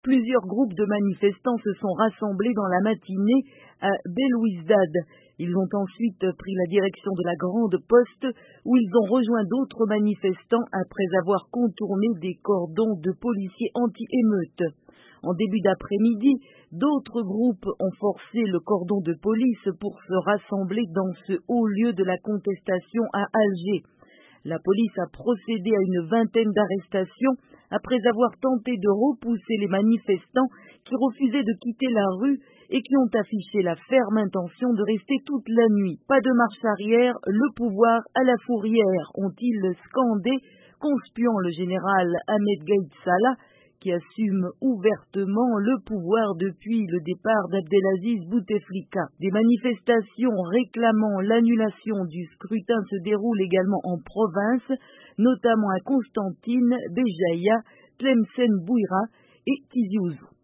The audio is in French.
Plusieurs groupes de manifestants se sont rassemblés dans la matinée à Belouizdad. Ils ont ensuite pris la direction de la Grande Poste où ils ont rejoint d'autres manifestants après avoir contourné des cordons de policiers anti-émeutes. En début d'après-midi, d'autres groupes ont forcé le cordon de police pour se rassembler dans ce haut lieu de la contestation à Alger. La police a procédé à une vingtaine d'arrestations après avoir tenté de repousser les manifestants qui refusaient de quitter la rue et qui ont affiché la ferme intention de rester toute la nuit. Pas de marche arrière, le pouvoir à la fourrière, ont-ils scandé, conspuant le général Ahmed Gaïd Salah, qui assume ouvertement le pouvoir depuis le départ d'Abdelaziz Bouteflika. Des manifestations réclamant l'annulation du scrutin se déroulent également en province, notamment à Constantine, Béjaïa, Tlemcen Bouira et Tizi Ouzou.